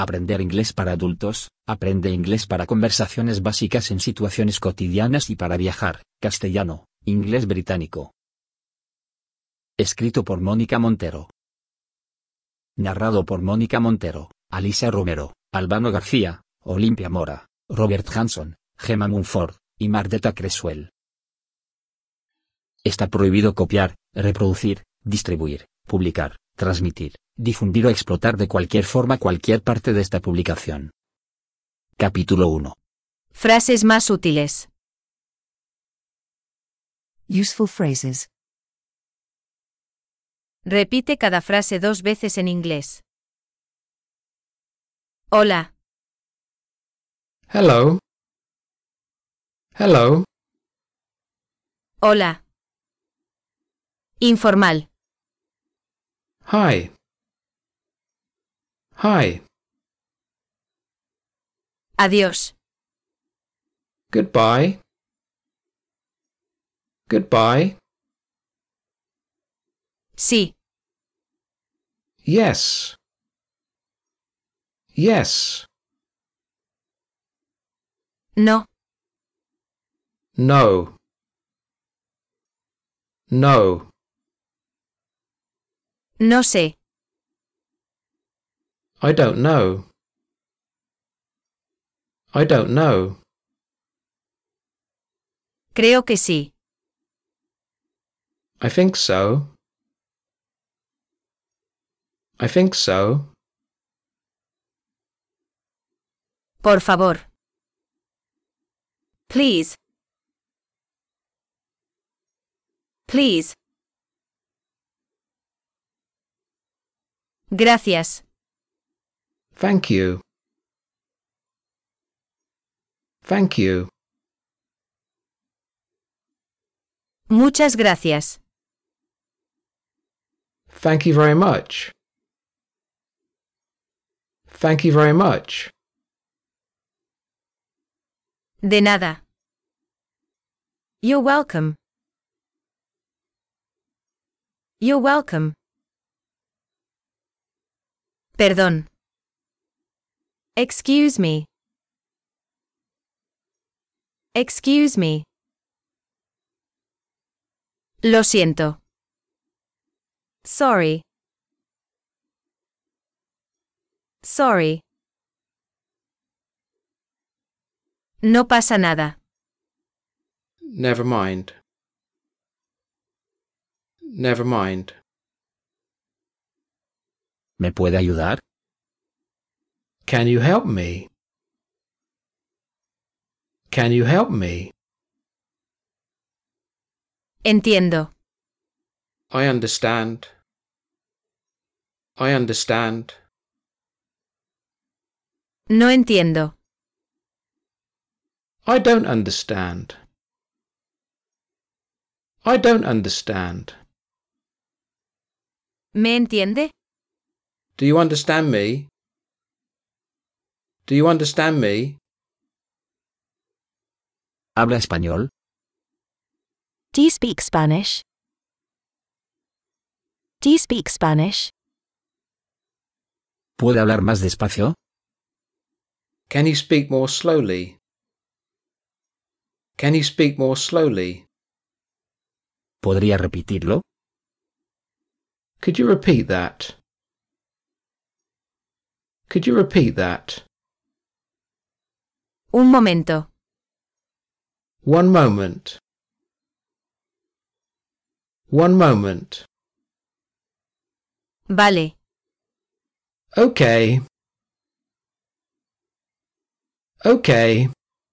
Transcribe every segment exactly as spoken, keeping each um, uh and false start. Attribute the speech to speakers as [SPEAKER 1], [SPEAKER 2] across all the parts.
[SPEAKER 1] Aprender inglés para adultos, aprende inglés para conversaciones básicas en situaciones cotidianas y para viajar, castellano, inglés británico. Escrito por Mónica Montero. Narrado por Mónica Montero, Alicia Romero, Albano García, Olimpia Mora, Robert Hanson, Gemma Munford, y Mardeta Creswell. Está prohibido copiar, reproducir, distribuir, publicar, transmitir, difundir o explotar de cualquier forma cualquier parte de esta publicación. Capítulo uno.
[SPEAKER 2] Frases más útiles.
[SPEAKER 3] Useful phrases.
[SPEAKER 2] Repite cada frase dos veces en inglés. Hola.
[SPEAKER 4] Hello. Hello.
[SPEAKER 2] Hola. Informal.
[SPEAKER 4] Hi. Hi.
[SPEAKER 2] Adiós.
[SPEAKER 4] Goodbye. Goodbye.
[SPEAKER 2] Sí.
[SPEAKER 4] Yes. Yes.
[SPEAKER 2] No.
[SPEAKER 4] No. No.
[SPEAKER 2] No sé.
[SPEAKER 4] I don't know. I don't know.
[SPEAKER 2] Creo que sí.
[SPEAKER 4] I think so. I think so.
[SPEAKER 2] Por favor. Please. Please. Gracias.
[SPEAKER 4] Thank you. Thank you.
[SPEAKER 2] Muchas gracias.
[SPEAKER 4] Thank you very much. Thank you very much.
[SPEAKER 2] De nada. You're welcome. You're welcome. Perdón. Excuse me. Excuse me. Lo siento. Sorry. Sorry. No pasa nada.
[SPEAKER 4] Never mind. Never mind.
[SPEAKER 1] ¿Me puede ayudar?
[SPEAKER 4] Can you help me? Can you help me?
[SPEAKER 2] Entiendo.
[SPEAKER 4] I understand. I understand.
[SPEAKER 2] No entiendo.
[SPEAKER 4] I don't understand. I don't understand.
[SPEAKER 2] ¿Me entiende?
[SPEAKER 4] Do you understand me? Do you understand me?
[SPEAKER 1] ¿Habla español?
[SPEAKER 3] Do you speak Spanish? Do you speak Spanish?
[SPEAKER 1] ¿Puede hablar más despacio?
[SPEAKER 4] Can you speak more slowly? Can you speak more slowly?
[SPEAKER 1] ¿Podría repetirlo?
[SPEAKER 4] Could you repeat that? Could you repeat that?
[SPEAKER 2] Un momento.
[SPEAKER 4] One moment. One moment.
[SPEAKER 2] Vale.
[SPEAKER 4] Okay. Okay.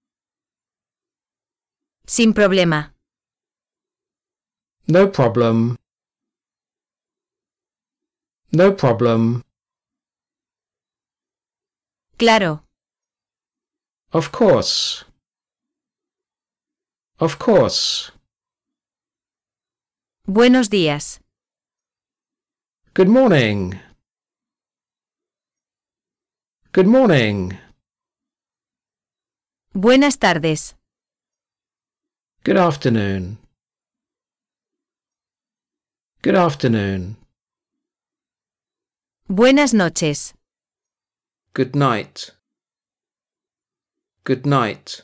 [SPEAKER 2] Sin problema.
[SPEAKER 4] No problem. No problem.
[SPEAKER 2] Claro.
[SPEAKER 4] Of course. Of course.
[SPEAKER 2] Buenos días.
[SPEAKER 4] Good morning. Good morning.
[SPEAKER 2] Buenas tardes.
[SPEAKER 4] Good afternoon. Good afternoon.
[SPEAKER 2] Buenas noches.
[SPEAKER 4] Good night. Good night.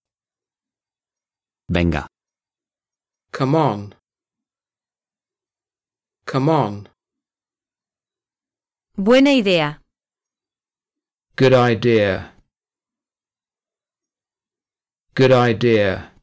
[SPEAKER 1] Venga.
[SPEAKER 4] Come on. Come on.
[SPEAKER 2] Buena idea.
[SPEAKER 4] Good idea. Good idea.